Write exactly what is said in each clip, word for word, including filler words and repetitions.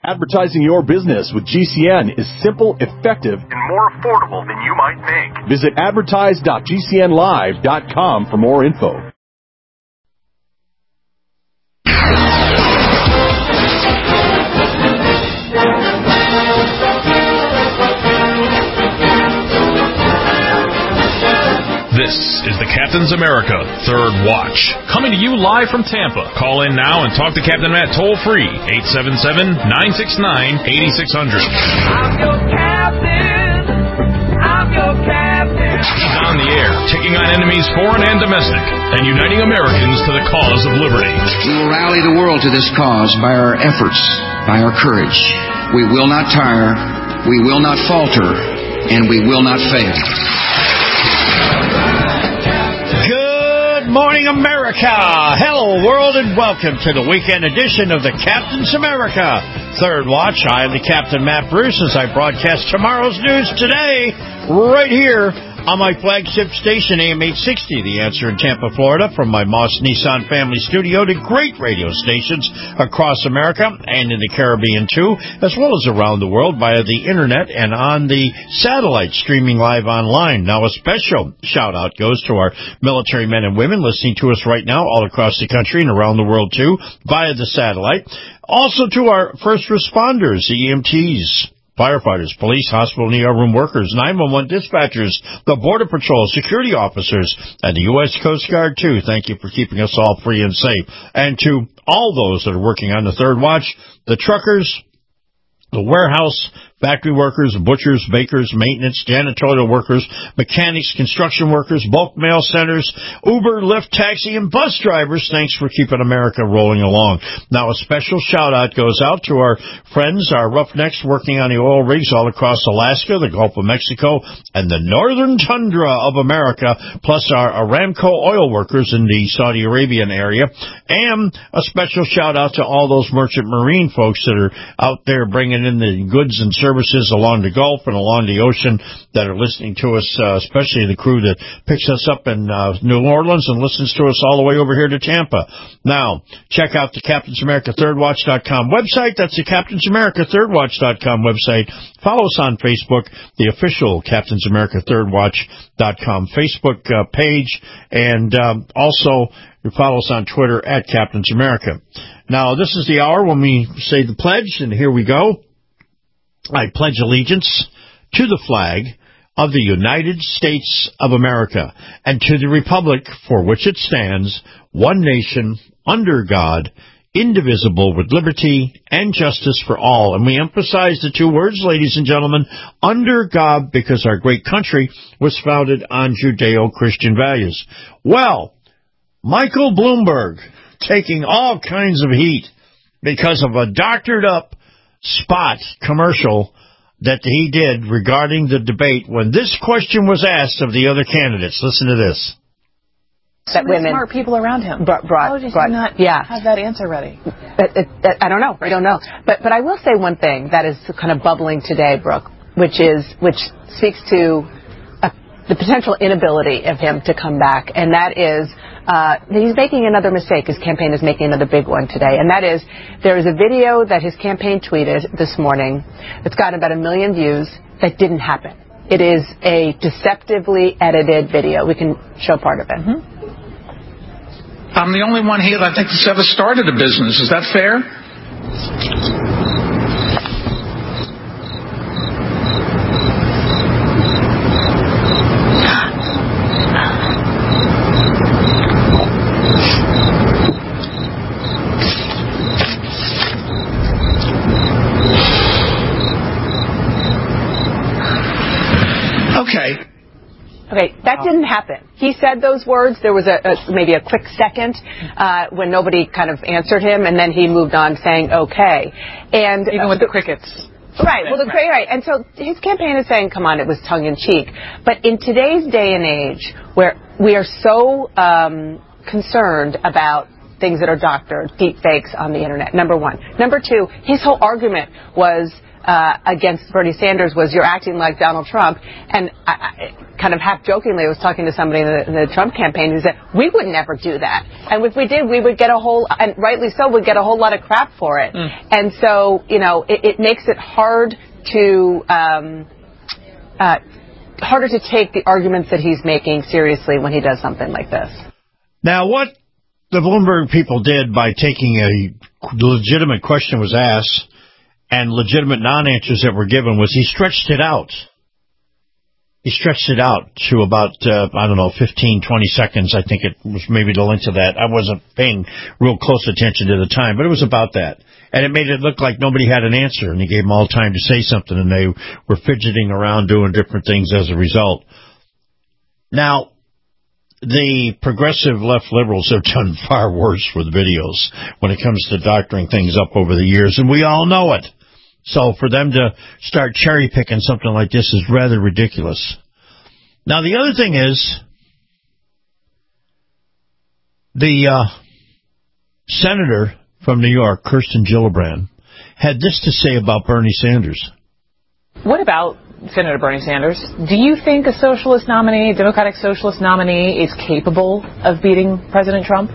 Advertising your business with G C N is simple, effective, and more affordable than you might think. Visit advertise dot g c n live dot com for more info. This is the Captain's America Third Watch, coming to you live from Tampa. Call in now and talk to Captain Matt toll-free, eight seven seven, nine six nine, eight six zero zero. I'm your captain. I'm your captain. He's on the air, taking on enemies foreign and domestic, and uniting Americans to the cause of liberty. We will rally the world to this cause by our efforts, by our courage. We will not tire, we will not falter, and we will not fail. Good morning, America. Hello, world, and welcome to the weekend edition of the Captain's America Third Watch. I am the Captain, Matt Bruce, as I broadcast tomorrow's news today, right here on my flagship station, A M eight sixty, The Answer in Tampa, Florida, from my Moss Nissan family studio to great radio stations across America and in the Caribbean, too, as well as around the world via the Internet and on the satellite, streaming live online. Now, a special shout-out goes to our military men and women listening to us right now all across the country and around the world, too, via the satellite. Also to our first responders, the E M Ts, firefighters, police, hospital, and E R room workers, nine one one dispatchers, the Border Patrol, security officers, and the U S Coast Guard, too. Thank you for keeping us all free and safe. And to all those that are working on the Third Watch, the truckers, the warehouse, factory workers, butchers, bakers, maintenance, janitorial workers, mechanics, construction workers, bulk mail centers, Uber, Lyft, taxi, and bus drivers, thanks for keeping America rolling along. Now, a special shout-out goes out to our friends, our roughnecks working on the oil rigs all across Alaska, the Gulf of Mexico, and the northern tundra of America, plus our Aramco oil workers in the Saudi Arabian area, and a special shout-out to all those merchant marine folks that are out there bringing in the goods and services along the Gulf and along the ocean that are listening to us, uh, especially the crew that picks us up in uh, New Orleans and listens to us all the way over here to Tampa. Now, check out the Captain's America Third Watch dot com website. That's the Captain's America Third Watch dot com website. Follow us on Facebook, the official Captain's America Third Watch dot com Facebook uh, page, and um, also you follow us on Twitter at Captain's America. Now, this is the hour when we say the pledge, and here we go. I pledge allegiance to the flag of the United States of America and to the republic for which it stands, one nation, under God, indivisible, with liberty and justice for all. And we emphasize the two words, ladies and gentlemen, under God, because our great country was founded on Judeo-Christian values. Well, Michael Bloomberg taking all kinds of heat because of a doctored-up spot commercial that he did regarding the debate when this question was asked of the other candidates. Listen to this. That so women, smart people around him. Brought, brought, How did brought, you not yeah. have that answer ready? But, it, it, I don't know. I don't know. But but I will say one thing that is kind of bubbling today, Brooke, which is which speaks to a, the potential inability of him to come back, and that is uh, he's making another mistake. His campaign is making another big one today, and that is there is a video that his campaign tweeted this morning that's gotten about a million views that didn't happen. It is a deceptively edited video. We can show part of it. Mm-hmm. I'm the only one here that I think that's ever started a business. Is that fair? Okay. Okay, that didn't happen. He said those words. There was a, a maybe a quick second uh, when nobody kind of answered him, and then he moved on saying okay. And even uh, with the crickets. Right. Well, the right. And so his campaign is saying, "Come on, it was tongue in cheek." But in today's day and age, where we are so um, concerned about things that are doctored, deep fakes on the internet, number one. Number two, his whole argument was uh, against Bernie Sanders was you're acting like Donald Trump. And I, I kind of half-jokingly, I was talking to somebody in the, in the Trump campaign who said, we would never do that. And if we did, we would get a whole, and rightly so, we'd get a whole lot of crap for it. Mm. And so, you know, it, it makes it hard to, um, uh, harder to take the arguments that he's making seriously when he does something like this. Now, what the Bloomberg people did by taking a legitimate question was asked and legitimate non-answers that were given was he stretched it out. He stretched it out to about, uh, I don't know, fifteen, twenty seconds. I think it was maybe the length of that. I wasn't paying real close attention to the time, but it was about that. And it made it look like nobody had an answer, and he gave them all time to say something, and they were fidgeting around doing different things as a result. Now, the progressive left liberals have done far worse with videos when it comes to doctoring things up over the years, and we all know it. So for them to start cherry-picking something like this is rather ridiculous. Now, the other thing is the uh, senator from New York, Kirsten Gillibrand, had this to say about Bernie Sanders. What about Senator Bernie Sanders? Do you think a socialist nominee, Democratic socialist nominee, is capable of beating President Trump?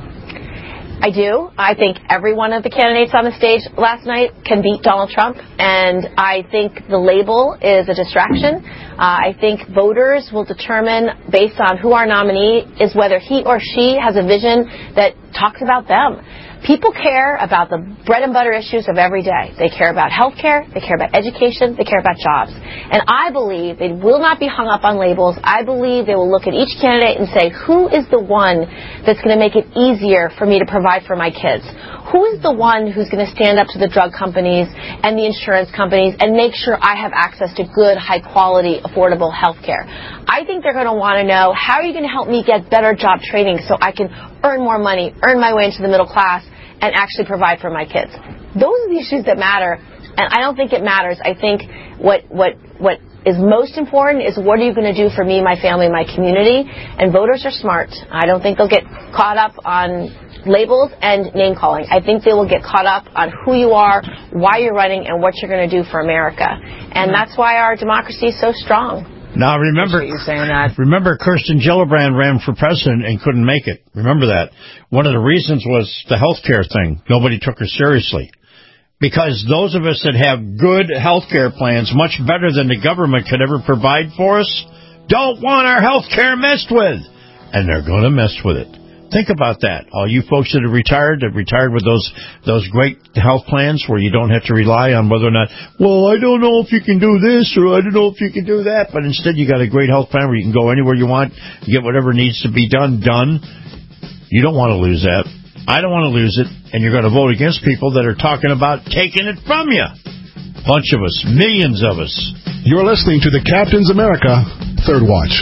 I do. I think every one of the candidates on the stage last night can beat Donald Trump, and I think the label is a distraction. Uh, I think voters will determine, based on who our nominee is, whether he or she has a vision that talks about them. People care about the bread and butter issues of every day. They care about health care, they care about education, they care about jobs. And I believe they will not be hung up on labels. I believe they will look at each candidate and say, who is the one that's going to make it easier for me to provide for my kids? Who is the one who's going to stand up to the drug companies and the insurance companies and make sure I have access to good, high-quality, affordable health care? I think they're going to want to know, how are you going to help me get better job training so I can earn more money, earn my way into the middle class, and actually provide for my kids? Those are the issues that matter, and I don't think it matters. I think what what what is most important is, what are you going to do for me, my family, my community? And voters are smart. I don't think they'll get caught up on labels and name-calling. I think they will get caught up on who you are, why you're running, and what you're going to do for America. And that's why our democracy is so strong. Now, remember, you saying that. remember Kirsten Gillibrand ran for president and couldn't make it. Remember that. One of the reasons was the health care thing. Nobody took her seriously. Because those of us that have good health care plans, much better than the government could ever provide for us, don't want our health care messed with. And they're going to mess with it. Think about that. All you folks that are retired, that retired with those those great health plans where you don't have to rely on whether or not, well, I don't know if you can do this or I don't know if you can do that. But instead, you got a great health plan where you can go anywhere you want, get whatever needs to be done, done. You don't want to lose that. I don't want to lose it. And you're going to vote against people that are talking about taking it from you. Bunch of us, millions of us. You're listening to the Captain's America Third Watch.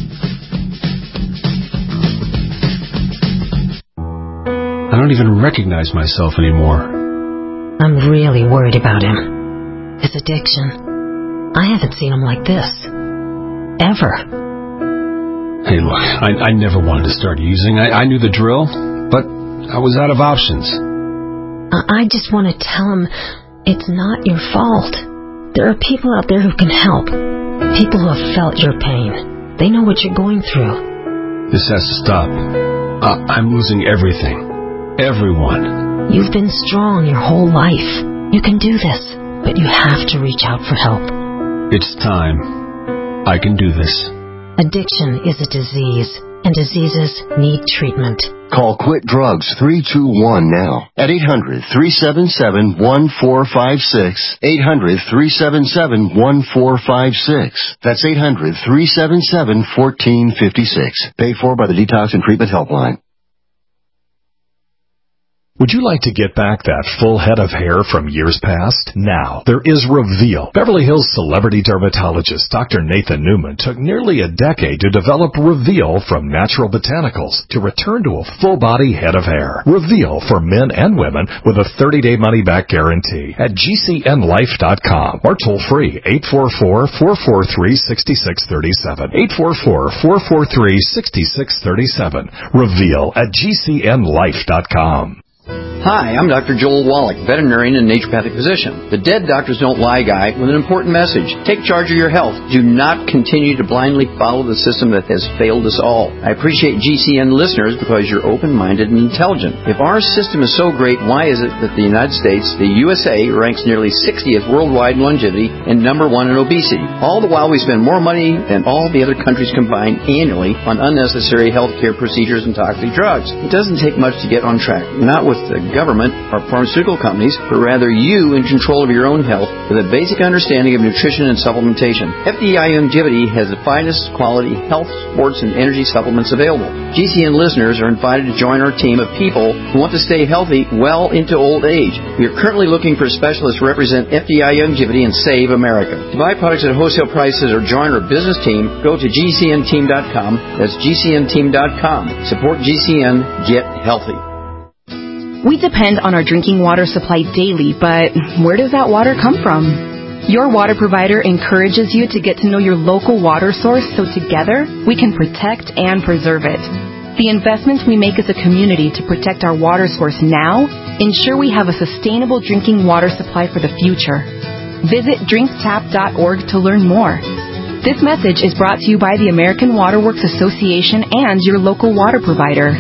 I don't even recognize myself anymore. I'm really worried about him. His addiction. I haven't seen him like this. Ever. Hey, look, I, I never wanted to start using. I, I knew the drill, but I was out of options. I, I just want to tell him it's not your fault. There are people out there who can help. People who have felt your pain. They know what you're going through. This has to stop. Uh, I'm losing everything. Everyone. You've been strong your whole life. You can do this, but you have to reach out for help. It's time. I can do this. Addiction is a disease, and diseases need treatment. Call Quit Drugs three two one now at eight hundred, three seven seven, one four five six. eight hundred, three seven seven, one four five six. That's eight hundred, three seven seven, one four five six. Paid for by the Detox and Treatment Helpline. Would you like to get back that full head of hair from years past? Now, there is Reveal. Beverly Hills celebrity dermatologist Doctor Nathan Newman took nearly a decade to develop Reveal from natural botanicals to return to a full-body head of hair. Reveal for men and women with a thirty-day money-back guarantee at G C N life dot com or toll-free eight four four, four four three, six six three seven. eight four four, four four three, six six three seven. Reveal at G C N life dot com. Hi, I'm Doctor Joel Wallach, veterinarian and naturopathic physician. The Dead Doctors Don't Lie guy with an important message. Take charge of your health. Do not continue to blindly follow the system that has failed us all. I appreciate G C N listeners because you're open-minded and intelligent. If our system is so great, why is it that the United States, the U S A, ranks nearly sixtieth worldwide in longevity and number one in obesity? All the while we spend more money than all the other countries combined annually on unnecessary health care procedures and toxic drugs. It doesn't take much to get on track. Not with the government or pharmaceutical companies, but rather you in control of your own health with a basic understanding of nutrition and supplementation. F D I Longevity has the finest quality health, sports, and energy supplements available. G C N listeners are invited to join our team of people who want to stay healthy well into old age. We are currently looking for specialists to represent F D I Longevity and Save America. To buy products at wholesale prices or join our business team, go to G C N team dot com. That's G C N team dot com. Support G C N. Get healthy. We depend on our drinking water supply daily, but where does that water come from? Your water provider encourages you to get to know your local water source so together we can protect and preserve it. The investments we make as a community to protect our water source now ensure we have a sustainable drinking water supply for the future. Visit drink tap dot org to learn more. This message is brought to you by the American Water Works Association and your local water provider.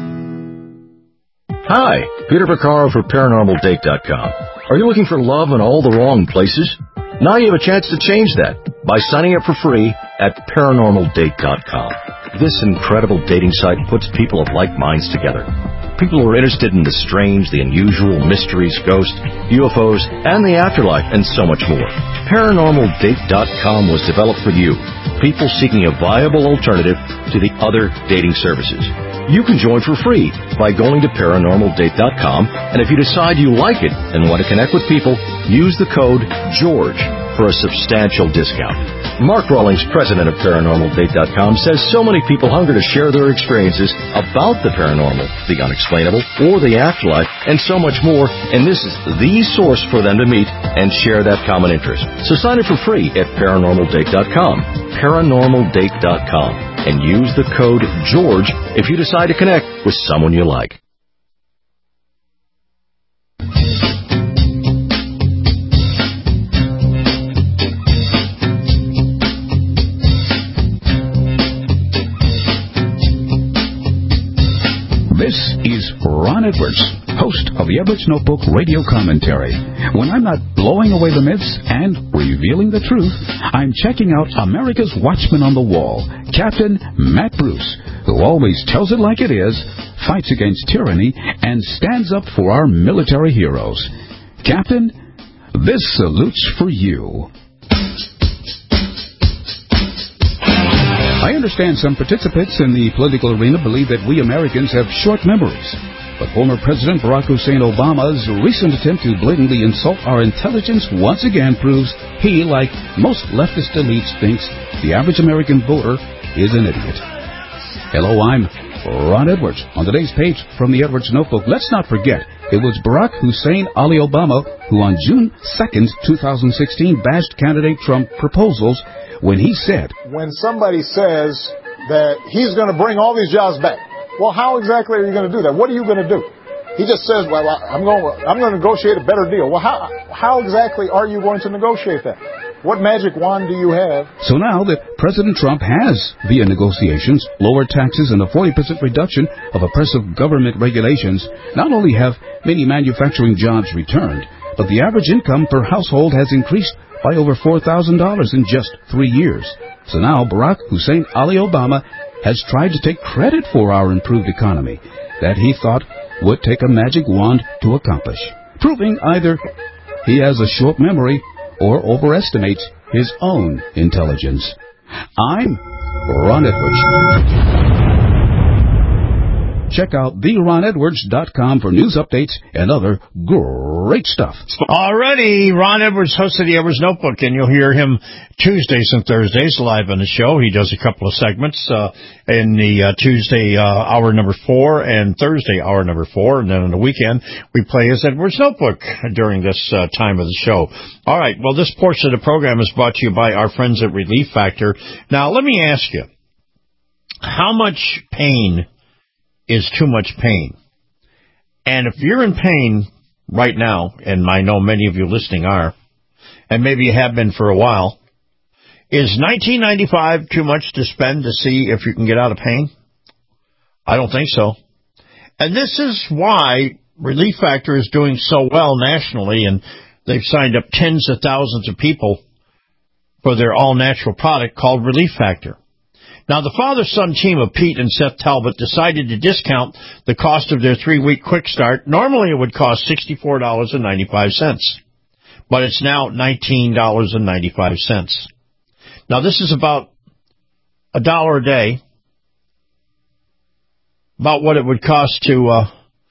Hi, Peter Vaccaro for Paranormal Date dot com. Are you looking for love in all the wrong places? Now you have a chance to change that by signing up for free at Paranormal Date dot com. This incredible dating site puts people of like minds together. People who are interested in the strange, the unusual, mysteries, ghosts, U F Os, and the afterlife, and so much more. Paranormal Date dot com was developed for you, people seeking a viable alternative to the other dating services. You can join for free by going to Paranormal Date dot com, and if you decide you like it and want to connect with people, use the code GEORGE for a substantial discount. Mark Rawlings, president of Paranormal Date dot com, says so many people hunger to share their experiences about the paranormal, the unexplainable, or the afterlife, and so much more, and this is the source for them to meet and share that common interest. So sign up for free at Paranormal Date dot com, Paranormal Date dot com, and use the code GEORGE if you decide to connect with someone you like. This is Ron Edwards, host of the Edwards Notebook radio commentary. When I'm not blowing away the myths and revealing the truth, I'm checking out America's Watchman on the Wall, Captain Matt Bruce, who always tells it like it is, fights against tyranny, and stands up for our military heroes. Captain, this salute's for you. I understand some participants in the political arena believe that we Americans have short memories. But former President Barack Hussein Obama's recent attempt to blatantly insult our intelligence once again proves he, like most leftist elites, thinks the average American voter is an idiot. Hello, I'm Ron Edwards. On today's page from the Edwards Notebook, let's not forget it was Barack Hussein Ali Obama who on June second, twenty sixteen bashed candidate Trump proposals when he said, when somebody says that he's going to bring all these jobs back, well, how exactly are you going to do that? What are you going to do? He just says, well, I'm going, I'm going to negotiate a better deal. Well, how, how exactly are you going to negotiate that? What magic wand do you have? So now that President Trump has, via negotiations, lower taxes and a forty percent reduction of oppressive government regulations, not only have many manufacturing jobs returned, but the average income per household has increased by over four thousand dollars in just three years. So now Barack Hussein Ali Obama has tried to take credit for our improved economy that he thought would take a magic wand to accomplish, proving either he has a short memory or overestimates his own intelligence. I'm Ron Edwards. check out the ron edwards dot com for news updates and other great stuff. Already, Ron Edwards, host of the Edwards Notebook, and you'll hear him Tuesdays and Thursdays live on the show. He does a couple of segments uh, in the uh, Tuesday uh, hour number four and Thursday hour number four, and then on the weekend we play his Edwards Notebook during this uh, time of the show. All right, well, this portion of the program is brought to you by our friends at Relief Factor. Now, let me ask you, how much pain is too much pain? And if you're in pain right now, and I know many of you listening are, and maybe you have been for a while, is nineteen ninety-five dollars too much to spend to see if you can get out of pain? I don't think so. And this is why Relief Factor is doing so well nationally, and they've signed up tens of thousands of people for their all-natural product called Relief Factor. Now, the father-son team of Pete and Seth Talbot decided to discount the cost of their three-week quick start. Normally, it would cost sixty-four dollars and ninety-five cents, but it's now nineteen dollars and ninety-five cents. Now, this is about a dollar a day, about what it would cost to uh,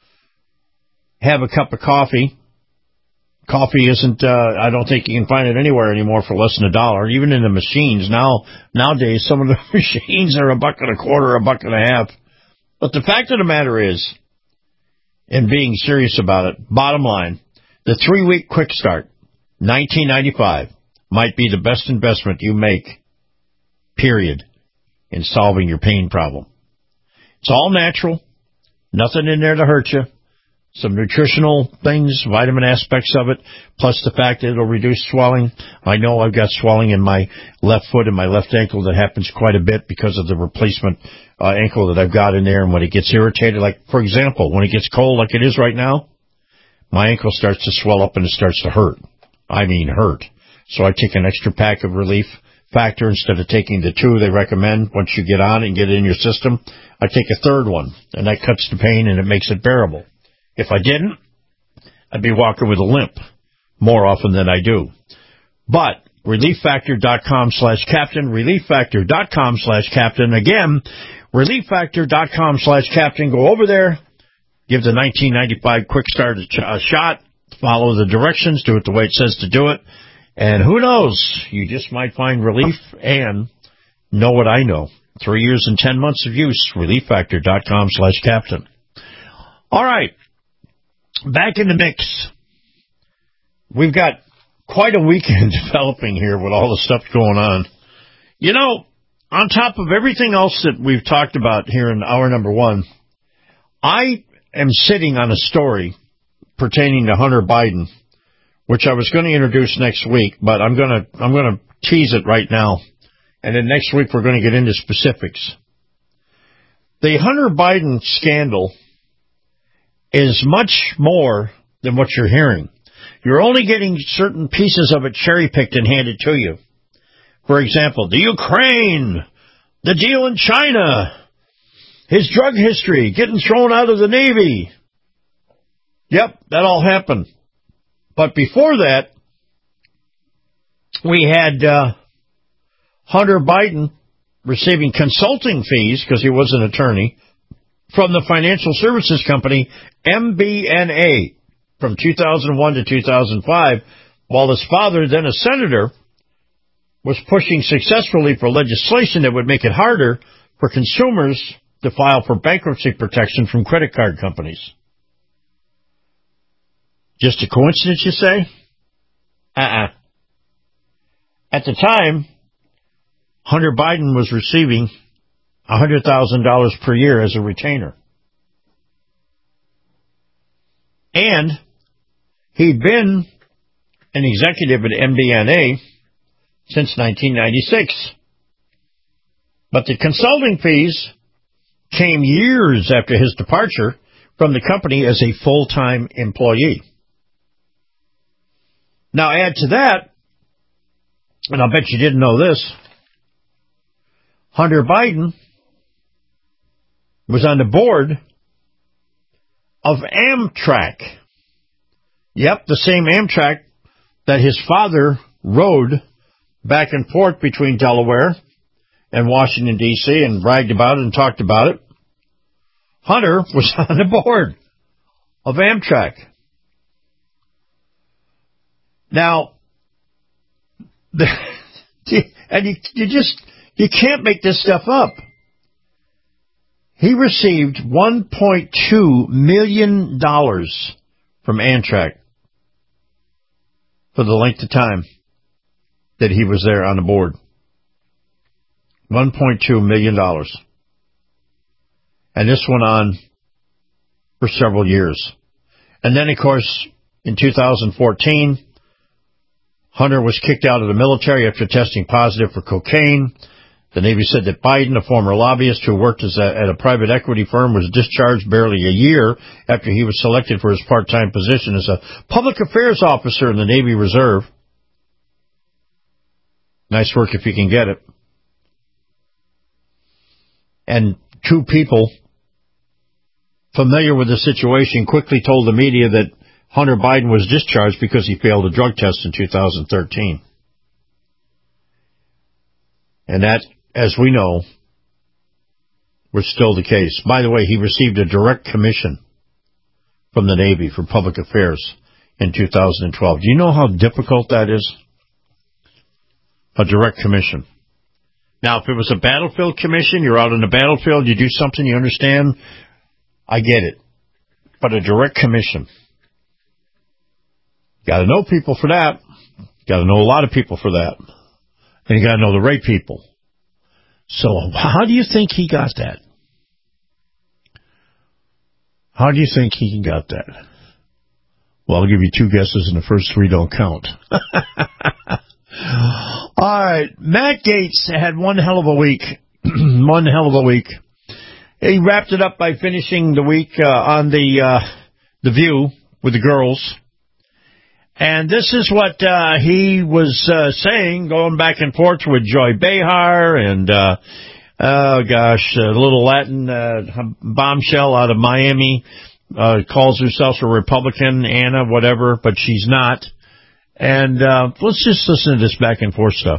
have a cup of coffee. Coffee isn't, uh, I don't think you can find it anywhere anymore for less than a dollar, even in the machines. Now, nowadays, some of the machines are a buck and a quarter, a buck and a half. But the fact of the matter is, and being serious about it, bottom line, the three-week quick start, nineteen ninety-five dollars, might be the best investment you make, period, in solving your pain problem. It's all natural, nothing in there to hurt you. Some nutritional things, vitamin aspects of it, plus the fact that it'll reduce swelling. I know I've got swelling in my left foot and my left ankle that happens quite a bit because of the replacement uh, ankle that I've got in there. And when it gets irritated, like, for example, when it gets cold like it is right now, my ankle starts to swell up and it starts to hurt. I mean hurt. So I take an extra pack of Relief Factor instead of taking the two they recommend. Once you get on it and get it in your system, I take a third one, and that cuts the pain and it makes it bearable. If I didn't, I'd be walking with a limp more often than I do. But relieffactor.com slash captain, relieffactor.com slash captain. Again, relieffactor.com slash captain. Go over there, give the nineteen ninety-five quick start a, ch- a shot, follow the directions, do it the way it says to do it, and who knows, you just might find relief and know what I know. Three years and ten months of use, relieffactor.com slash captain. All right. Back in the mix. We've got quite a weekend developing here with all the stuff going on. You know, on top of everything else that we've talked about here in hour number one, I am sitting on a story pertaining to Hunter Biden, which I was going to introduce next week, but I'm going to I'm going to tease it right now, and then next week we're going to get into specifics. The Hunter Biden scandal is much more than what you're hearing. You're only getting certain pieces of it cherry-picked and handed to you. For example, the Ukraine, the deal in China, his drug history, getting thrown out of the Navy. Yep, that all happened. But before that, we had uh, Hunter Biden receiving consulting fees, because he was an attorney, from the financial services company M B N A from two thousand one to two thousand five, while his father, then a senator, was pushing successfully for legislation that would make it harder for consumers to file for bankruptcy protection from credit card companies. Just a coincidence, you say? Uh-uh. At the time, Hunter Biden was receiving one hundred thousand dollars per year as a retainer. And he'd been an executive at M B N A since nineteen ninety-six. But the consulting fees came years after his departure from the company as a full-time employee. Now add to that, and I'll bet you didn't know this, Hunter Biden was on the board of Amtrak. Yep, the same Amtrak that his father rode back and forth between Delaware and Washington, D C, and bragged about it and talked about it. Hunter was on the board of Amtrak. Now, the, and you, you just, you can't make this stuff up. He received one point two million dollars from Amtrak for the length of time that he was there on the board. one point two million dollars. And this went on for several years. And then, of course, in two thousand fourteen, Hunter was kicked out of the military after testing positive for cocaine. The Navy said that Biden, a former lobbyist who worked as a, at a private equity firm, was discharged barely a year after he was selected for his part-time position as a public affairs officer in the Navy Reserve. Nice work if you can get it. And two people familiar with the situation quickly told the media that Hunter Biden was discharged because he failed a drug test in two thousand thirteen. And that, as we know, was still the case. By the way, he received a direct commission from the Navy for public affairs in two thousand twelve. Do you know how difficult that is? A direct commission. Now, if it was a battlefield commission, you're out on the battlefield, you do something you understand, I get it. But a direct commission. Got to know people for that. Got to know a lot of people for that. And you got to know the right people. So how do you think he got that? How do you think he got that? Well, I'll give you two guesses, and the first three don't count. All right. Matt Gaetz had one hell of a week. one hell of a week. He wrapped it up by finishing the week uh, on the uh, the View with the girls. And this is what uh, he was uh, saying, going back and forth with Joy Behar and, uh, oh gosh, a little Latin uh, bombshell out of Miami, uh, calls herself a Republican, Anna, whatever, but she's not. And uh, let's just listen to this back and forth stuff.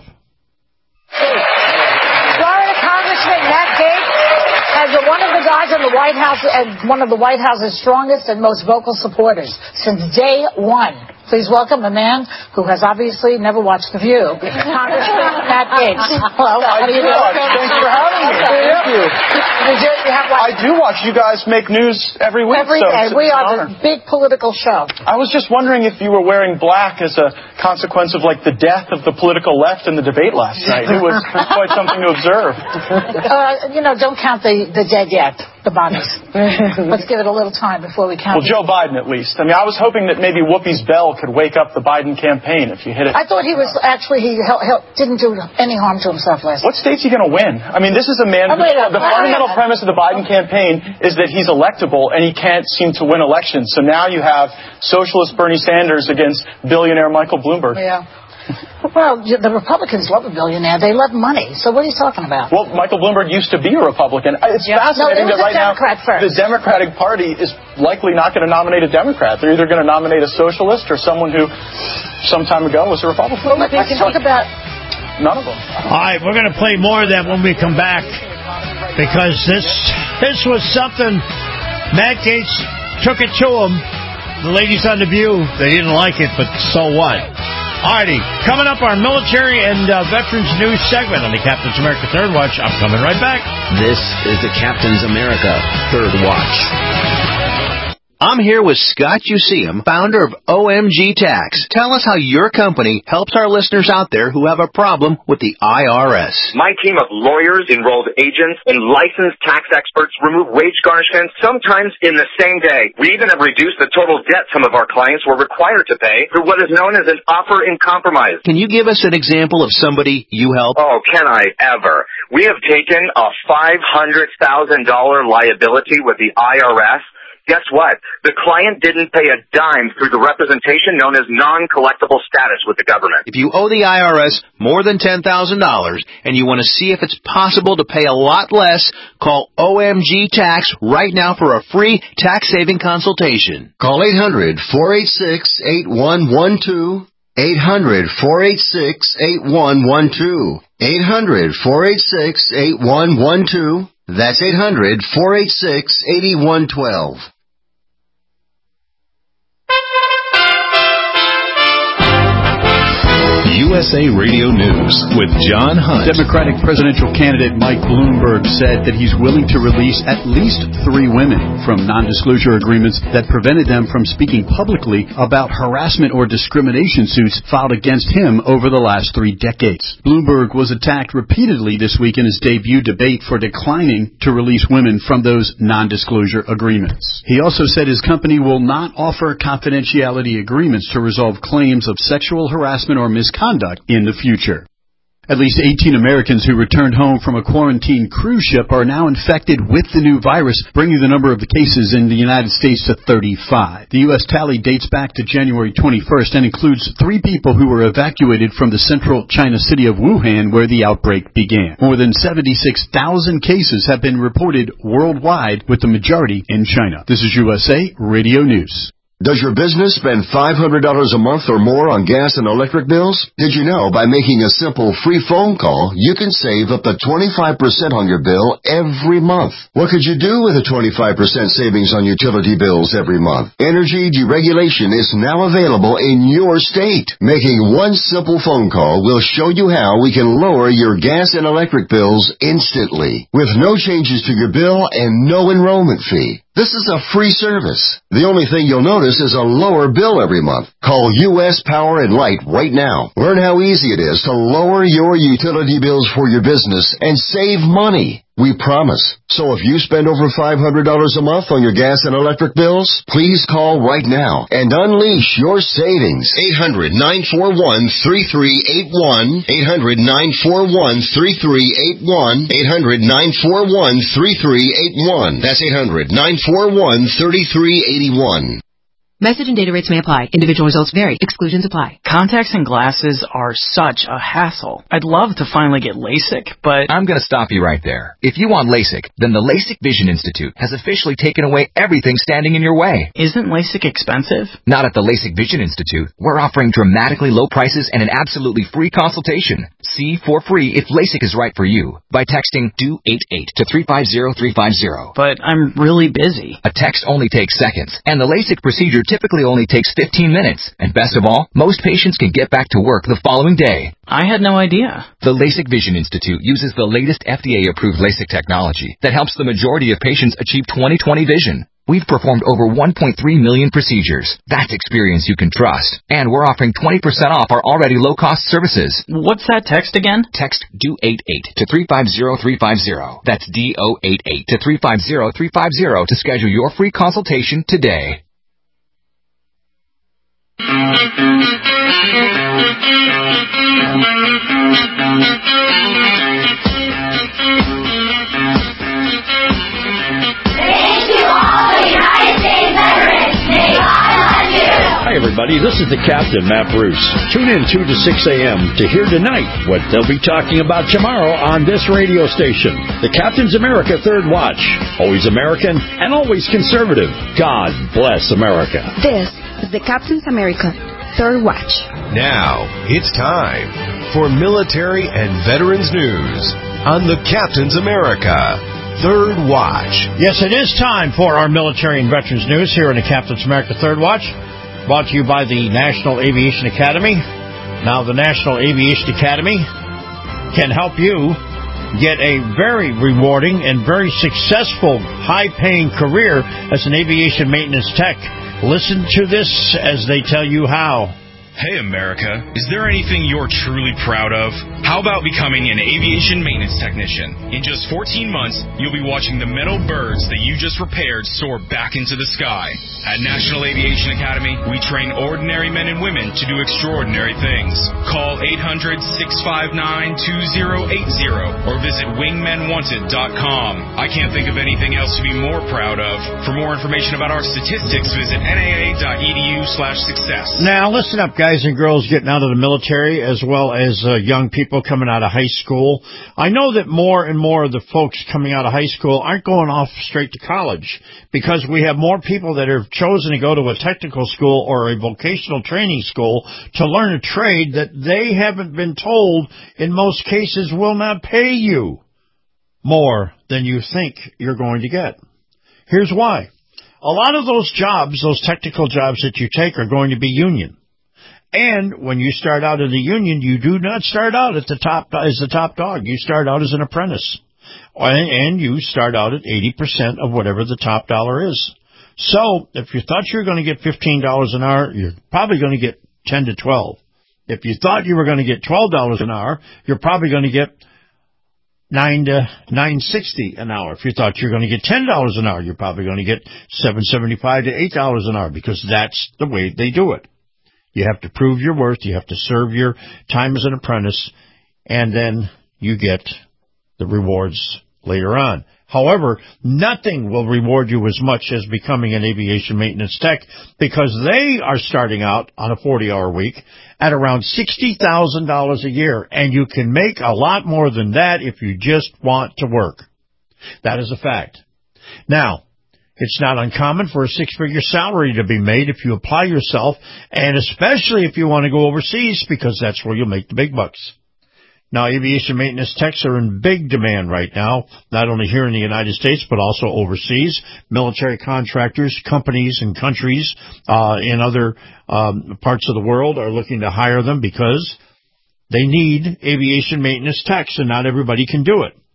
Florida Congressman Matt Gaetz has been one of the guys in the White House and one of the White House's strongest and most vocal supporters since day one. Please welcome a man who has obviously never watched The View, Congressman Matt Gaetz. Hello, how do you doing? Thanks for having me. Thank you. Did you, you have I do watch. You guys make news every week. Every so day. it's We an are honor. the big political show. I was just wondering if you were wearing black as a consequence of, like, the death of the political left in the debate last night. It was quite something to observe. Uh, you know, don't count the, the dead yet, the bodies. Let's give it a little time before we count. Well, Joe Biden, at least. I mean, I was hoping that maybe Whoopi's bell could wake up the Biden campaign if you hit it. I thought he was actually, he hel- hel- didn't do any harm to himself last What state's he going to win? I mean, this is a man Oh, who, wait a- the wait a- fundamental premise of the Biden campaign is that he's electable and he can't seem to win elections. So now you have socialist Bernie Sanders against billionaire Michael Bloomberg. Yeah. Well, the Republicans love a billionaire. They love money. So what are you talking about? Well, Michael Bloomberg used to be a Republican. It's Yeah. fascinating No, he was that a right Democrat now first. the Democratic Party is likely not going to nominate a Democrat. They're either going to nominate a socialist or someone who some time ago was a Republican. Well, let's talk about... None of them. All right, we're going to play more of that when we come back, because this this was something. Matt Gaetz took it to him. The ladies on The View, they didn't like it, but so what? All righty, coming up, our military and uh, veterans news segment on the Captain's America Third Watch. I'm coming right back. This is the Captain's America Third Watch. I'm here with Scott Useum, founder of O M G Tax. Tell us how your company helps our listeners out there who have a problem with the I R S. My team of lawyers, enrolled agents, and licensed tax experts remove wage garnishments sometimes in the same day. We even have reduced the total debt some of our clients were required to pay through what is known as an offer in compromise. Can you give us an example of somebody you help? Oh, can I ever? We have taken a five hundred thousand dollars liability with the I R S. Guess what? The client didn't pay a dime through the representation known as non-collectible status with the government. If you owe the I R S more than ten thousand dollars and you want to see if it's possible to pay a lot less, call O M G Tax right now for a free tax-saving consultation. Call eight hundred, four eight six, eight one one two. eight hundred, four eight six, eight one one two. eight hundred, four eight six, eight one one two. That's eight hundred, four eight six, eight one one two. U S A Radio News with John Hunt. Democratic presidential candidate Mike Bloomberg said that he's willing to release at least three women from non-disclosure agreements that prevented them from speaking publicly about harassment or discrimination suits filed against him over the last three decades. Bloomberg was attacked repeatedly this week in his debut debate for declining to release women from those non-disclosure agreements. He also said his company will not offer confidentiality agreements to resolve claims of sexual harassment or misconduct in the future. At least eighteen Americans who returned home from a quarantine cruise ship are now infected with the new virus, bringing the number of the cases in the United States to thirty-five. The U S tally dates back to January twenty-first and includes three people who were evacuated from the central China city of Wuhan, where the outbreak began. More than seventy-six thousand cases have been reported worldwide, with the majority in China. This is U S A Radio News. Does your business spend five hundred dollars a month or more on gas and electric bills? Did you know by making a simple free phone call, you can save up to twenty-five percent on your bill every month? What could you do with a twenty-five percent savings on utility bills every month? Energy deregulation is now available in your state. Making one simple phone call will show you how we can lower your gas and electric bills instantly, with no changes to your bill and no enrollment fee. This is a free service. The only thing you'll notice is a lower bill every month. Call U S Power and Light right now. Learn how easy it is to lower your utility bills for your business and save money. We promise. So if you spend over five hundred dollars a month on your gas and electric bills, please call right now and unleash your savings. eight hundred, nine four one, three three eight one. eight hundred, nine four one, three three eight one. eight hundred, nine four one, three three eight one. That's eight hundred, nine four one, three three eight one. Message and data rates may apply. Individual results vary. Exclusions apply. Contacts and glasses are such a hassle. I'd love to finally get LASIK, but... I'm going to stop you right there. If you want LASIK, then the LASIK Vision Institute has officially taken away everything standing in your way. Isn't LASIK expensive? Not at the LASIK Vision Institute. We're offering dramatically low prices and an absolutely free consultation. See for free if LASIK is right for you by texting D O eight eight to three five zero three five zero. But I'm really busy. A text only takes seconds, and the LASIK procedure typically only takes fifteen minutes. And best of all, most patients can get back to work the following day. I had no idea. The LASIK Vision Institute uses the latest F D A-approved LASIK technology that helps the majority of patients achieve twenty twenty vision. We've performed over one point three million procedures. That's experience you can trust. And we're offering twenty percent off our already low-cost services. What's that text again? Text D O eight eight to three five zero three five zero. That's D O eight eight to three five zero three five zero to schedule your free consultation today. Hi, everybody. This is the Captain, Matt Bruce. Tune in two to six a.m. to hear tonight what they'll be talking about tomorrow on this radio station. The Captain's America Third Watch. Always American and always conservative. God bless America. This is the Captain's America Third Watch. Now, it's time for military and veterans news on the Captain's America Third Watch. Yes, it is time for our military and veterans news here in the Captain's America Third Watch. Brought to you by the National Aviation Academy. Now, the National Aviation Academy can help you get a very rewarding and very successful, high-paying career as an aviation maintenance tech. Listen to this as they tell you how. Hey, America, is there anything you're truly proud of? How about becoming an aviation maintenance technician? In just fourteen months, you'll be watching the metal birds that you just repaired soar back into the sky. At National Aviation Academy, we train ordinary men and women to do extraordinary things. Call eight hundred, six five nine, two zero eight zero or visit wingmen wanted dot com. I can't think of anything else to be more proud of. For more information about our statistics, visit N A A dot E D U slash success. Now, listen up, guys and girls getting out of the military, as well as uh, young people coming out of high school. I know that more and more of the folks coming out of high school aren't going off straight to college, because we have more people that have chosen to go to a technical school or a vocational training school to learn a trade that they haven't been told, in most cases, will not pay you. more than you think you're going to get. Here's why. A lot of those jobs, those technical jobs that you take, are going to be union. And when you start out in the union, you do not start out at the top as the top dog. You start out as an apprentice. And you start out at eighty percent of whatever the top dollar is. So if you thought you were going to get fifteen dollars an hour, you're probably going to get ten to twelve. If you thought you were going to get twelve dollars an hour, you're probably going to get nine to nine sixty an hour. If you thought you were going to get ten dollars an hour, you're probably going to get seven seventy-five to eight dollars an hour, because that's the way they do it. You have to prove your worth. You have to serve your time as an apprentice, and then you get the rewards later on. However, nothing will reward you as much as becoming an aviation maintenance tech, because they are starting out on a forty-hour week at around sixty thousand dollars a year, and you can make a lot more than that if you just want to work. That is a fact. Now, it's not uncommon for a six-figure salary to be made if you apply yourself, and especially if you want to go overseas, because that's where you'll make the big bucks. Now, aviation maintenance techs are in big demand right now, not only here in the United States, but also overseas. Military contractors, companies, and countries uh, in other um, parts of the world are looking to hire them because they need aviation maintenance techs, and not everybody can do it.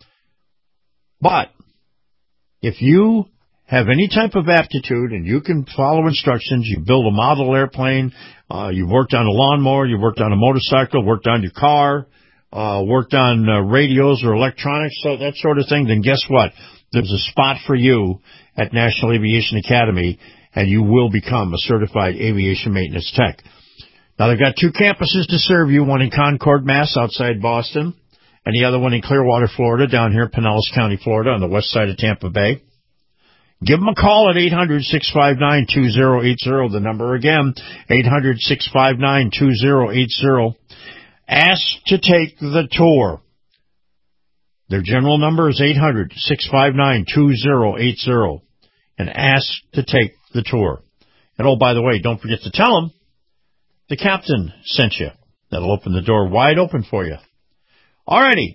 But if you have any type of aptitude and you can follow instructions, you build a model airplane, uh, you've worked on a lawnmower, you've worked on a motorcycle, worked on your car, Uh, worked on uh, radios or electronics, so that sort of thing, then guess what? There's a spot for you at National Aviation Academy, and you will become a certified aviation maintenance tech. Now, they've got two campuses to serve you, one in Concord, Mass, outside Boston, and the other one in Clearwater, Florida, down here in Pinellas County, Florida, on the west side of Tampa Bay. Give them a call at eight hundred, six five nine, two zero eight zero. The number again, eight hundred, six five nine, two zero eight zero. Ask to take the tour. Their general number is eight hundred, six five nine, two zero eight zero. And ask to take the tour. And oh, by the way, don't forget to tell them the captain sent you. That'll open the door wide open for you. Alrighty.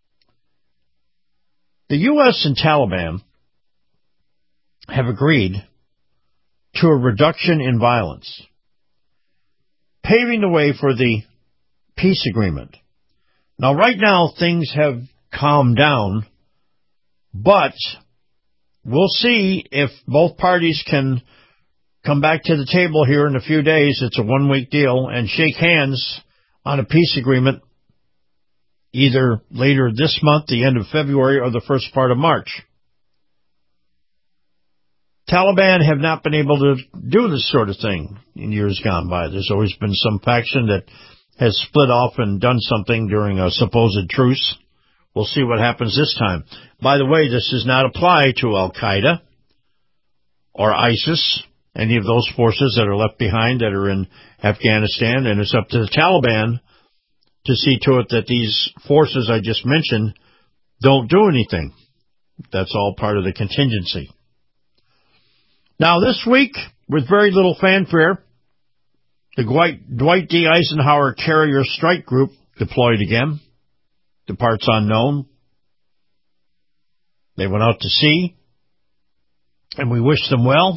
The U S and Taliban have agreed to a reduction in violence, paving the way for the peace agreement. Now, right now, things have calmed down, but we'll see if both parties can come back to the table here in a few days. It's a one-week deal, and shake hands on a peace agreement either later this month, the end of February, or the first part of March. Taliban have not been able to do this sort of thing in years gone by. There's always been some faction that has split off and done something during a supposed truce. We'll see what happens this time. By the way, this does not apply to Al-Qaeda or ISIS, any of those forces that are left behind that are in Afghanistan, and it's up to the Taliban to see to it that these forces I just mentioned don't do anything. That's all part of the contingency. Now, this week, with very little fanfare, the Dwight D. Eisenhower Carrier Strike Group deployed again. The parts unknown. They went out to sea, and we wish them well.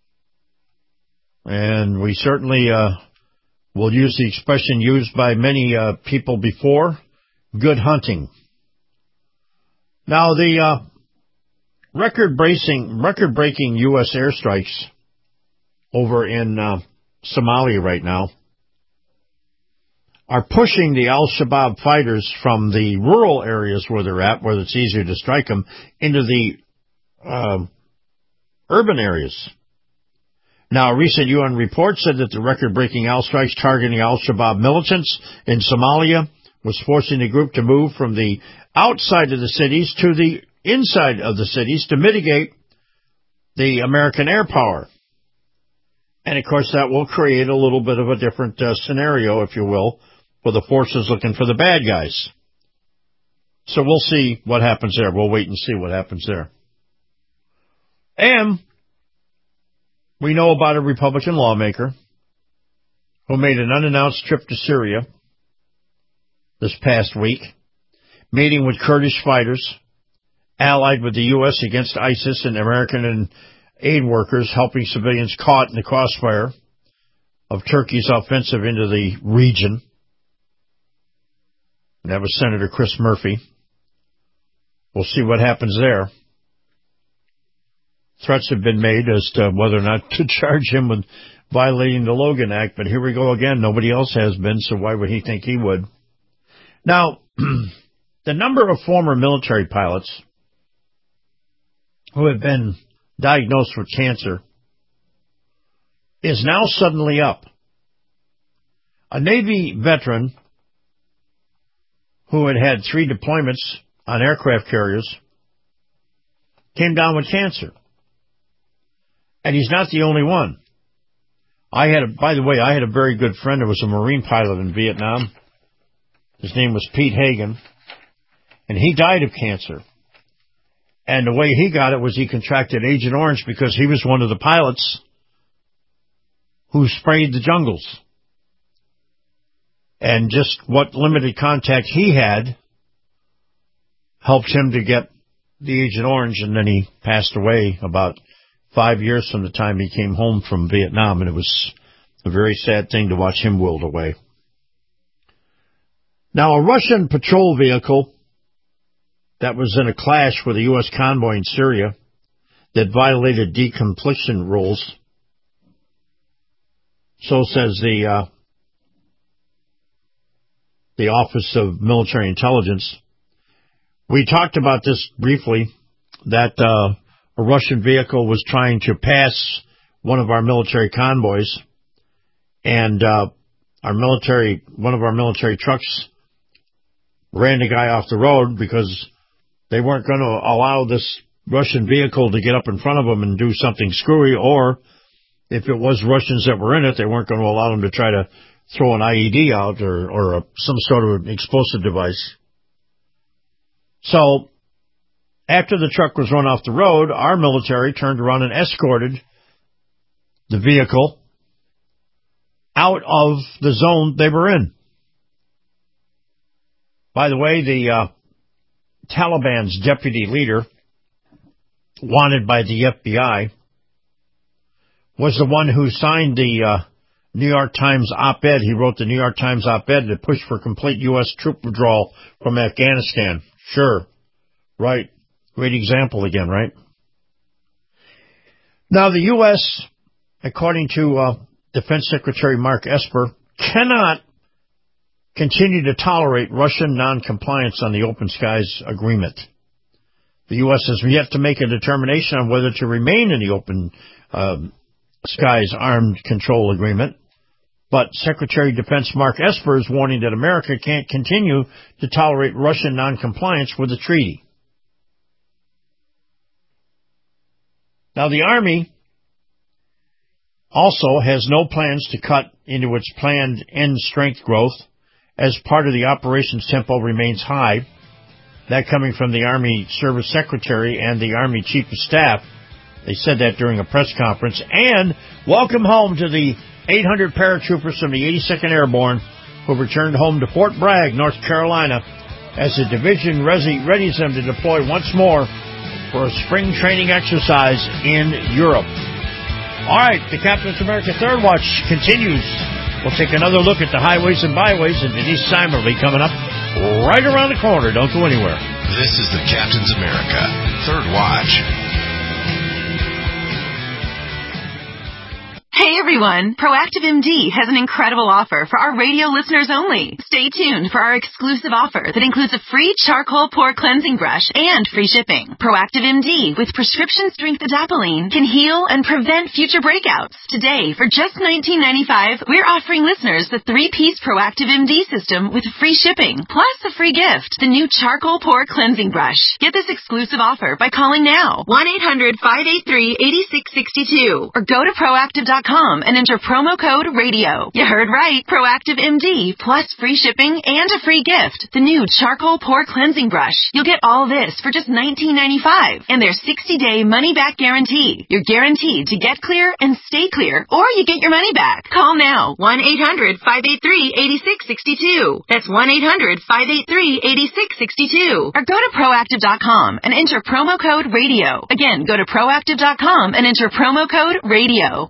And we certainly uh, will use the expression used by many uh, people before, good hunting. Now, the uh, record-breaking record-breaking U S airstrikes over in Uh, Somalia right now are pushing the Al-Shabaab fighters from the rural areas where they're at, where it's easier to strike them, into the uh, urban areas. Now, a recent U N report said that the record-breaking Al strikes targeting Al-Shabaab militants in Somalia was forcing the group to move from the outside of the cities to the inside of the cities to mitigate the American air power. And, of course, that will create a little bit of a different uh, scenario, if you will, for the forces looking for the bad guys. So we'll see what happens there. We'll wait and see what happens there. And we know about a Republican lawmaker who made an unannounced trip to Syria this past week, meeting with Kurdish fighters allied with the U S against ISIS, and American and aid workers helping civilians caught in the crossfire of Turkey's offensive into the region. And that was Senator Chris Murphy. We'll see what happens there. Threats have been made as to whether or not to charge him with violating the Logan Act, but here we go again. Nobody else has been, so why would he think he would? Now, the number of former military pilots who have been diagnosed with cancer is now suddenly up. A Navy veteran who had had three deployments on aircraft carriers came down with cancer. And he's not the only one. I had, a, by the way, I had a very good friend who was a Marine pilot in Vietnam. His name was Pete Hagen. And he died of cancer. And the way he got it was he contracted Agent Orange because he was one of the pilots who sprayed the jungles. And just what limited contact he had helped him to get the Agent Orange, and then he passed away about five years from the time he came home from Vietnam, and it was a very sad thing to watch him whirled away. Now, a Russian patrol vehicle that was in a clash with a U S convoy in Syria that violated deconfliction rules, so says the uh, the Office of Military Intelligence. We talked about this briefly, that uh, a Russian vehicle was trying to pass one of our military convoys, and uh, our military, one of our military trucks ran the guy off the road because they weren't going to allow this Russian vehicle to get up in front of them and do something screwy, or if it was Russians that were in it, they weren't going to allow them to try to throw an I E D out or, or a, some sort of explosive device. So, after the truck was run off the road, our military turned around and escorted the vehicle out of the zone they were in. By the way, the uh, Taliban's deputy leader, wanted by the F B I, was the one who signed the uh, New York Times op-ed. He wrote the New York Times op-ed that pushed for complete U S troop withdrawal from Afghanistan. Sure. Right. Great example again, right? Now, the U S, according to uh, Defense Secretary Mark Esper, cannot continue to tolerate Russian non-compliance on the Open Skies Agreement. The U S has yet to make a determination on whether to remain in the Open um, Skies Armed Control Agreement, but Secretary of Defense Mark Esper is warning that America can't continue to tolerate Russian non-compliance with the treaty. Now, the Army also has no plans to cut into its planned end strength growth as part of the operations tempo remains high. That coming from the Army Service Secretary and the Army Chief of Staff. They said that during a press conference. And welcome home to the eight hundred paratroopers from the eighty-second Airborne who returned home to Fort Bragg, North Carolina, as the division readies them to deploy once more for a spring training exercise in Europe. All right, the Captain's America Third Watch continues. We'll take another look at the highways and byways, and Denise Simon will be coming up right around the corner. Don't go anywhere. This is the Captain's America Third Watch. Hey everyone, Proactive M D has an incredible offer for our radio listeners only. Stay tuned for our exclusive offer that includes a free charcoal pore cleansing brush and free shipping. Proactive M D with prescription strength adapalene can heal and prevent future breakouts. Today, for just nineteen ninety-five dollars, we're offering listeners the three-piece Proactive M D system with free shipping, plus a free gift, the new charcoal pore cleansing brush. Get this exclusive offer by calling now, one eight hundred five eight three eight six six two, or go to proactive dot com com and enter promo code radio. You heard right. Proactive M D, plus free shipping and a free gift. The new charcoal pore cleansing brush. You'll get all this for just nineteen ninety-five dollars and their sixty-day money-back guarantee. You're guaranteed to get clear and stay clear, or you get your money back. Call now. one eight hundred five eight three eight six six two. That's one eight hundred five eight three eight six six two. Or go to proactive dot com and enter promo code radio. Again, go to proactive dot com and enter promo code radio.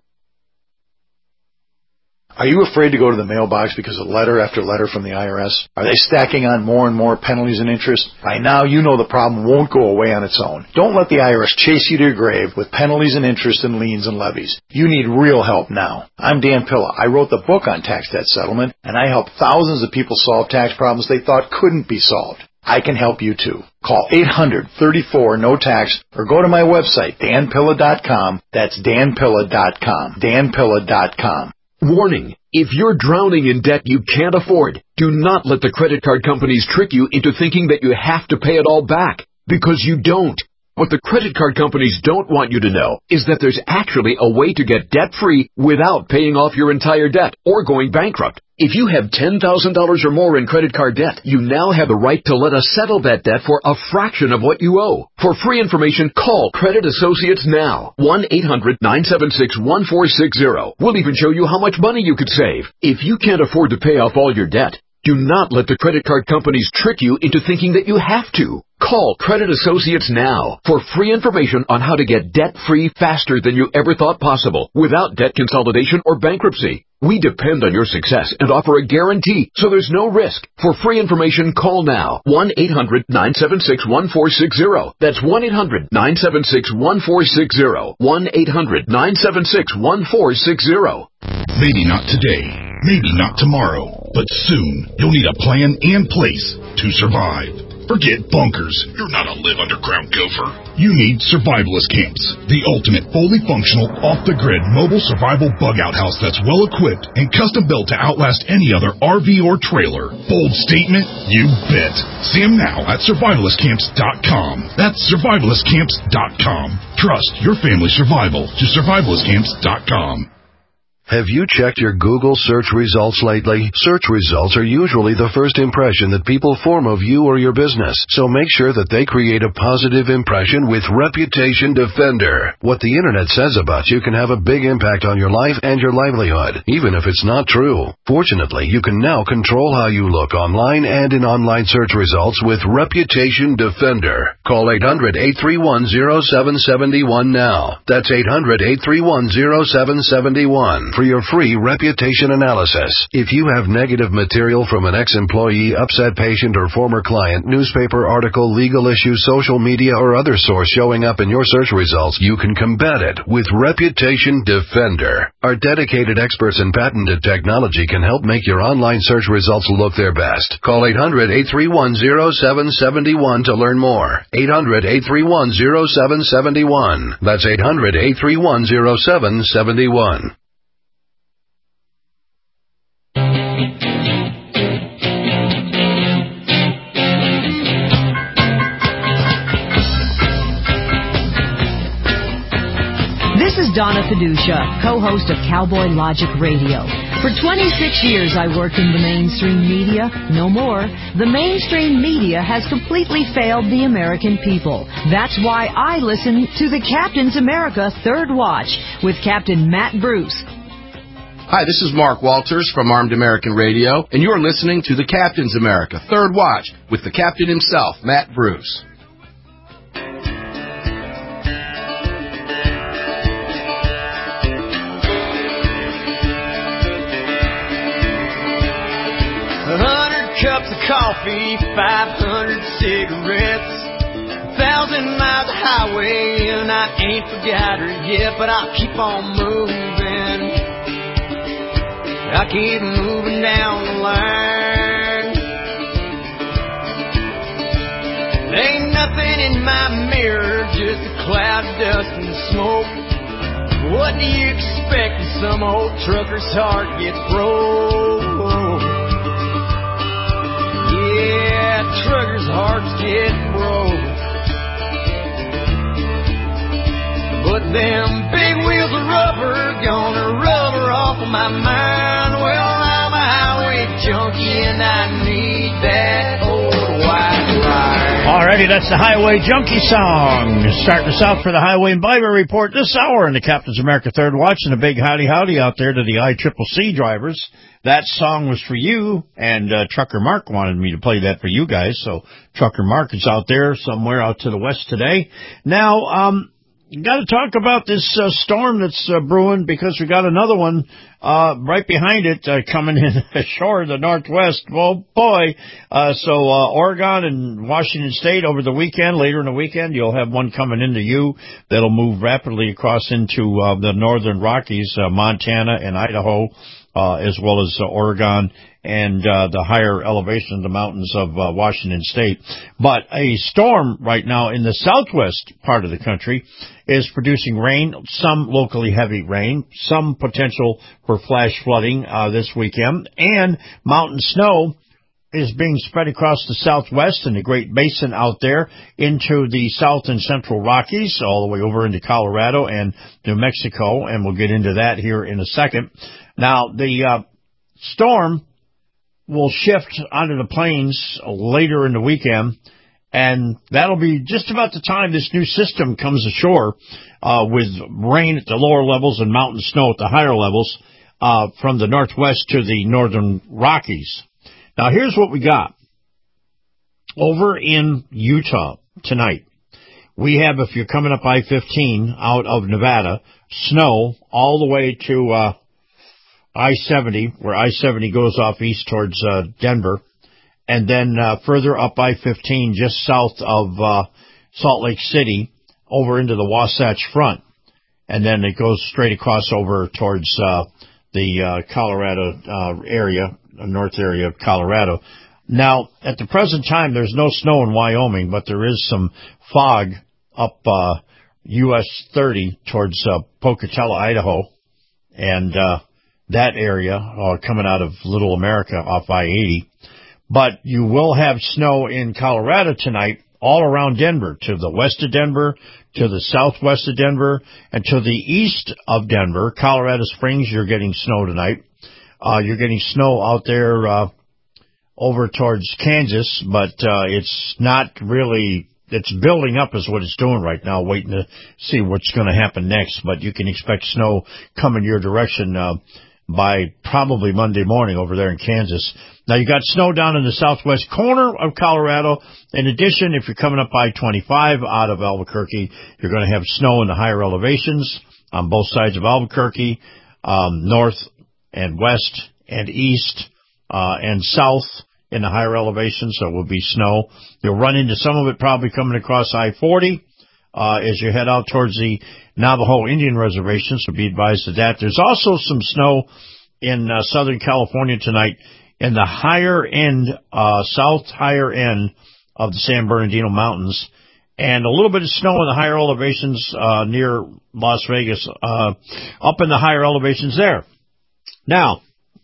Are you afraid to go to the mailbox because of letter after letter from the I R S? Are they stacking on more and more penalties and interest? By now, you know the problem won't go away on its own. Don't let the I R S chase you to your grave with penalties and interest and liens and levies. You need real help now. I'm Dan Pilla. I wrote the book on tax debt settlement, and I help thousands of people solve tax problems they thought couldn't be solved. I can help you too. Call eight hundred thirty-four no tax or go to my website, dan pilla dot com. That's dan pilla dot com. dan pilla dot com. Warning, if you're drowning in debt you can't afford, do not let the credit card companies trick you into thinking that you have to pay it all back, because you don't. What the credit card companies don't want you to know is that there's actually a way to get debt-free without paying off your entire debt or going bankrupt. If you have ten thousand dollars or more in credit card debt, you now have the right to let us settle that debt for a fraction of what you owe. For free information, call Credit Associates now. one eight hundred nine seven six one four six zero. We'll even show you how much money you could save. If you can't afford to pay off all your debt, do not let the credit card companies trick you into thinking that you have to. Call Credit Associates now for free information on how to get debt-free faster than you ever thought possible without debt consolidation or bankruptcy. We depend on your success and offer a guarantee, so there's no risk. For free information, call now. one eight hundred nine seven six one four six zero. That's one eight hundred nine seven six one four six zero. one eight hundred nine seven six one four six zero. Maybe not today, maybe not tomorrow, but soon you'll need a plan and place to survive. Forget bunkers. You're not a live underground gopher. You need Survivalist Camps, the ultimate fully functional, off-the-grid mobile survival bug-out house that's well-equipped and custom-built to outlast any other R V or trailer. Bold statement? You bet. See them now at survivalist camps dot com. That's survivalist camps dot com. Trust your family's survival to survivalist camps dot com. Have you checked your Google search results lately? Search results are usually the first impression that people form of you or your business, so make sure that they create a positive impression with Reputation Defender. What the internet says about you can have a big impact on your life and your livelihood, even if it's not true. Fortunately, you can now control how you look online and in online search results with Reputation Defender. Call eight hundred eight three one zero seven seven one now. That's eight hundred eight three one zero seven seven one. For your free reputation analysis. If you have negative material from an ex-employee, upset patient, or former client, newspaper article, legal issue, social media, or other source showing up in your search results, you can combat it with Reputation Defender. Our dedicated experts in patented technology can help make your online search results look their best. Call eight hundred eight three one zero seven seven one to learn more. eight hundred eight three one zero seven seven one. That's eight hundred eight three one zero seven seven one. This is Donna Fiducia, co-host of Cowboy Logic Radio. For twenty-six years I worked in the mainstream media. No more. The mainstream media has completely failed the American people. That's why I listen to the Captain's America Third Watch with Captain Matt Bruce. Hi, this is Mark Walters from Armed American Radio, and you're listening to the Captain's America Third Watch with the Captain himself, Matt Bruce. A hundred cups of coffee, five hundred cigarettes, a thousand miles of highway, and I ain't forgot her yet, but I'll keep on moving. I keep moving down the line. Ain't nothing in my mirror, just a cloud of dust and smoke. What do you expect when some old trucker's heart gets broke? Yeah, truckers' hearts get broke. But them big wheels of rubber gonna rub my mind. Well, I'm a highway junkie and I need that old white line. Alrighty, that's the Highway Junkie song. Starting us out for the Highway and Byway Report this hour in the Captain's America Third Watch, and a big howdy howdy out there to the I C C C drivers. That song was for you, and uh, Trucker Mark wanted me to play that for you guys, so Trucker Mark is out there somewhere out to the west today. Now, um, got to talk about this uh, storm that's uh, brewing, because we got another one uh, right behind it uh, coming in ashore the northwest. Well, boy, uh, so uh, Oregon and Washington State over the weekend, later in the weekend, you'll have one coming into you that'll move rapidly across into uh, the northern Rockies, uh, Montana and Idaho, uh, as well as uh, Oregon and uh, the higher elevation of the mountains of uh, Washington State. But a storm right now in the southwest part of the country is producing rain, some locally heavy rain, some potential for flash flooding uh, this weekend, and mountain snow is being spread across the southwest and the Great Basin out there into the south and central Rockies, all the way over into Colorado and New Mexico, and we'll get into that here in a second. Now, the uh, storm will shift onto the plains later in the weekend, and that'll be just about the time this new system comes ashore uh, with rain at the lower levels and mountain snow at the higher levels uh, from the northwest to the northern Rockies. Now, here's what we got. Over in Utah tonight, we have, if you're coming up I fifteen out of Nevada, snow all the way to uh, I seventy, where I seventy goes off east towards uh, Denver, and then uh, further up I fifteen just south of uh, Salt Lake City over into the Wasatch Front, and then it goes straight across over towards uh, the uh, Colorado uh, area, north area of Colorado. Now, at the present time, there's no snow in Wyoming, but there is some fog up uh, U S thirty towards uh, Pocatello, Idaho, and uh, that area uh, coming out of Little America off I eighty. But you will have snow in Colorado tonight all around Denver, to the west of Denver, to the southwest of Denver, and to the east of Denver. Colorado Springs, you're getting snow tonight. Uh, you're getting snow out there uh, over towards Kansas, but uh, it's not really, it's building up is what it's doing right now, waiting to see what's going to happen next. But you can expect snow coming your direction uh, by probably Monday morning over there in Kansas. Now, you got snow down in the southwest corner of Colorado. In addition, if you're coming up I twenty-five out of Albuquerque, you're going to have snow in the higher elevations on both sides of Albuquerque, um, north and west and east uh, and south in the higher elevations. So it will be snow. You'll run into some of it probably coming across I forty uh, as you head out towards the Navajo Indian Reservation, so be advised of that. There's also some snow in uh, Southern California tonight in the higher end, uh, south higher end of the San Bernardino Mountains, and a little bit of snow in the higher elevations uh, near Las Vegas, uh, up in the higher elevations there. Now,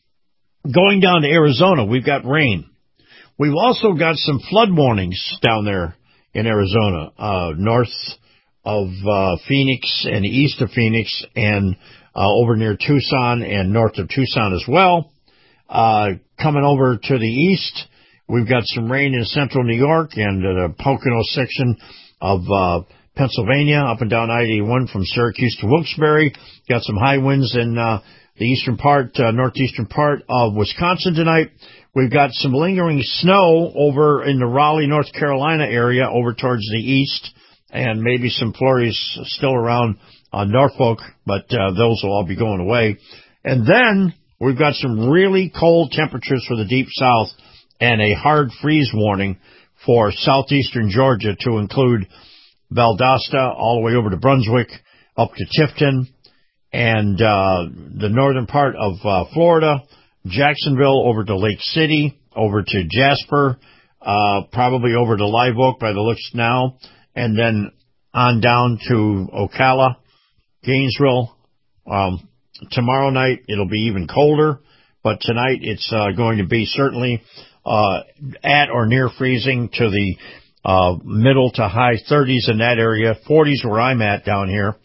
going down to Arizona, we've got rain. We've also got some flood warnings down there in Arizona, uh, north of uh, Phoenix and east of Phoenix, and uh, over near Tucson and north of Tucson as well. Uh, coming over to the east, we've got some rain in central New York and the Pocono section of uh, Pennsylvania, up and down I eighty-one from Syracuse to Wilkes-Barre. Got some high winds in uh, the eastern part, uh, northeastern part of Wisconsin tonight. We've got some lingering snow over in the Raleigh, North Carolina area over towards the east, and maybe some flurries still around uh, Norfolk, but uh, those will all be going away. And then we've got some really cold temperatures for the deep south and a hard freeze warning for southeastern Georgia, to include Valdosta all the way over to Brunswick, up to Tifton, and uh, the northern part of uh, Florida, Jacksonville over to Lake City, over to Jasper, uh, probably over to Live Oak by the looks now, and then on down to Ocala, Gainesville. Um, tomorrow night it'll be even colder, but tonight it's uh, going to be certainly uh, at or near freezing, to the uh, middle to high thirties in that area, forties where I'm at down here.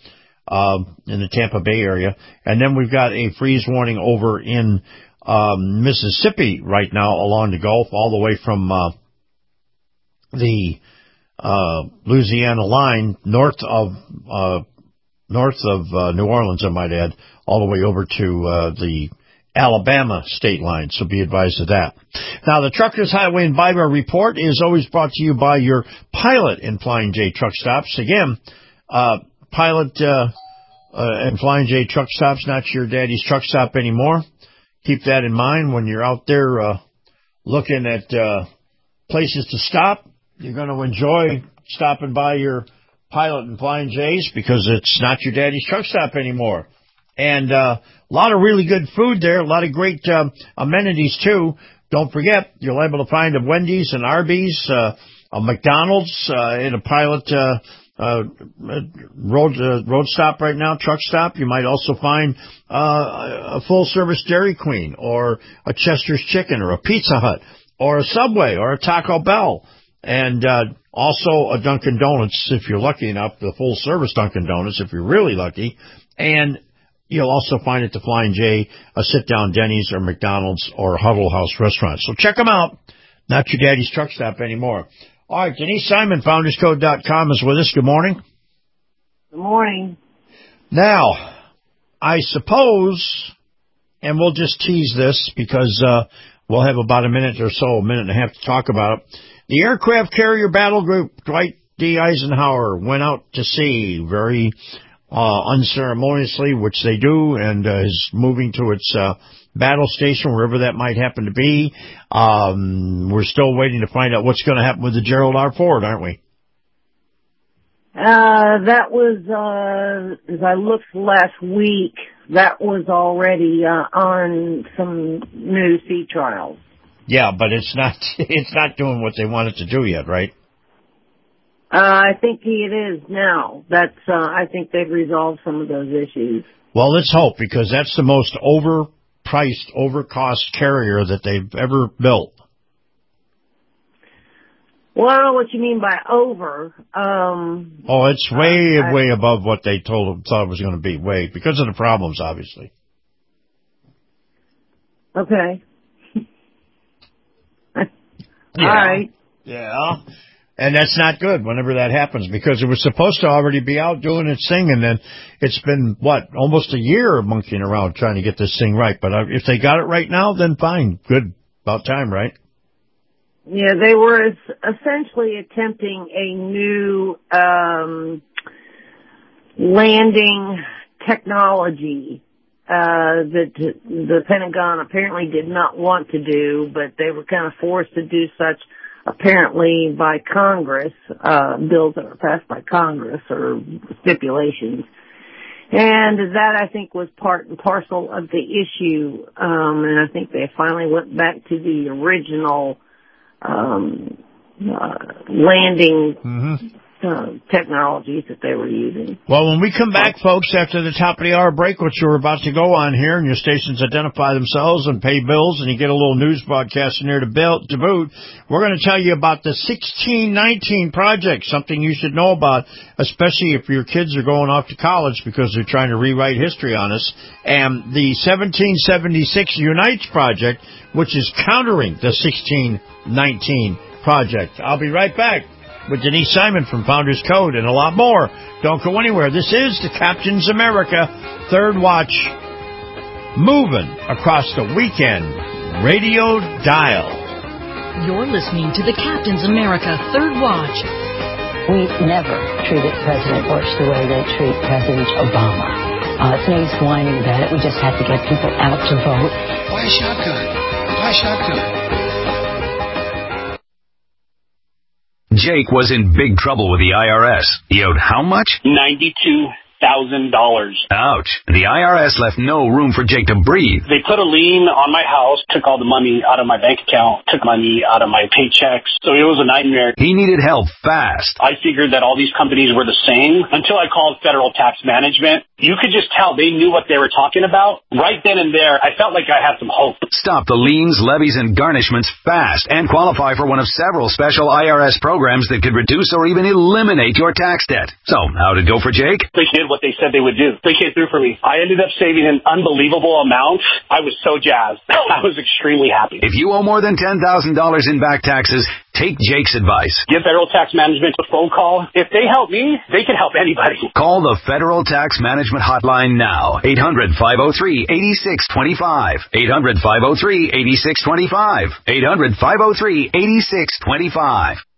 uh, in the Tampa Bay area. And then we've got a freeze warning over in um, Mississippi right now along the Gulf, all the way from uh, the uh, Louisiana line north of uh, north of uh, New Orleans, I might add, all the way over to uh, the Alabama state line, so be advised of that. Now, the Truckers Highway and Byway Report is always brought to you by your Pilot and Flying J Truck Stops. Again, uh, Pilot uh, uh, and Flying J Truck Stops, not your daddy's truck stop anymore. Keep that in mind when you're out there uh, looking at uh, places to stop. You're going to enjoy stopping by your Pilot and Flying J's because it's not your daddy's truck stop anymore. And uh, a lot of really good food there, a lot of great um, amenities, too. Don't forget, you're able to find a Wendy's and Arby's, uh, a McDonald's uh, in a Pilot uh, uh, road uh, road stop right now, truck stop. You might also find uh, a full-service Dairy Queen or a Chester's Chicken or a Pizza Hut or a Subway or a Taco Bell. And uh, also a Dunkin' Donuts, if you're lucky enough, the full-service Dunkin' Donuts, if you're really lucky. And you'll also find at the Flying J a sit-down Denny's or McDonald's or Huddle House restaurant. So check them out. Not your daddy's truck stop anymore. All right, Denise Simon, founders code dot com is with us. Good morning. Good morning. Now, I suppose, and we'll just tease this because uh, we'll have about a minute or so, a minute and a half to talk about it. The Aircraft Carrier Battle Group, Dwight D. Eisenhower, went out to sea very Uh, unceremoniously, which they do, and uh, is moving to its uh, battle station, wherever that might happen to be. Um, we're still waiting to find out what's going to happen with the Gerald R. Ford, aren't we? Uh, that was, uh, as I looked last week, that was already uh, on some new sea trials. Yeah, but it's not, it's not doing what they want it to do yet, right? Uh, I think it is now. That's, uh, I think they've resolved some of those issues. Well, let's hope, because that's the most overpriced, overcost carrier that they've ever built. Well, I don't know what you mean by over. Um, oh, it's way, I, way above what they told thought it was going to be. Way, because of the problems, obviously. Okay. yeah. All right. Yeah. And that's not good whenever that happens, because it was supposed to already be out doing its thing, and then it's been, what, almost a year monkeying around trying to get this thing right. But if they got it right now, then fine. Good. About time, right? Yeah, they were essentially attempting a new um, landing technology uh, that the Pentagon apparently did not want to do, but they were kind of forced to do such apparently by Congress, uh, bills that were passed by Congress or stipulations. And that, I think, was part and parcel of the issue. Um, and I think they finally went back to the original, um, uh, landing, mm-hmm. Uh, technologies that they were using. Well, when we come back, folks, after the top of the hour break, which we're about to go on here, and your stations identify themselves and pay bills, and you get a little news broadcast in there to, build, to boot, we're going to tell you about the sixteen nineteen project, something you should know about, especially if your kids are going off to college because they're trying to rewrite history on us, and the seventeen seventy-six Unites project, which is countering the sixteen nineteen project. I'll be right back with Denise Simon from Founders Code and a lot more. Don't go anywhere. This is the Captain's America Third Watch, moving across the weekend radio dial. You're listening to the Captain's America Third Watch. We never treated President Bush the way they treat President Obama. Uh, it's no use whining about it. We just have to get people out to vote. Why shotgun? Why shotgun? Jake was in big trouble with the I R S. He owed how much? ninety-two thousand dollars. Ouch. The I R S left no room for Jake to breathe. They put a lien on my house, took all the money out of my bank account, took money out of my paychecks. So it was a nightmare. He needed help fast. I figured that all these companies were the same until I called Federal Tax Management. You could just tell they knew what they were talking about. Right then and there, I felt like I had some hope. Stop the liens, levies, and garnishments fast and qualify for one of several special I R S programs that could reduce or even eliminate your tax debt. So, how'd it go for Jake? It what they said they would do. They came through for me. I ended up saving an unbelievable amount. I was so jazzed. I was extremely happy. If you owe more than ten thousand dollars in back taxes, take Jake's advice. Give Federal Tax Management a phone call. If they help me, they can help anybody. Call the Federal Tax Management Hotline now. eight hundred, five oh three, eight six two five. eight hundred, five oh three, eight six two five. eight hundred, five oh three, eight six two five.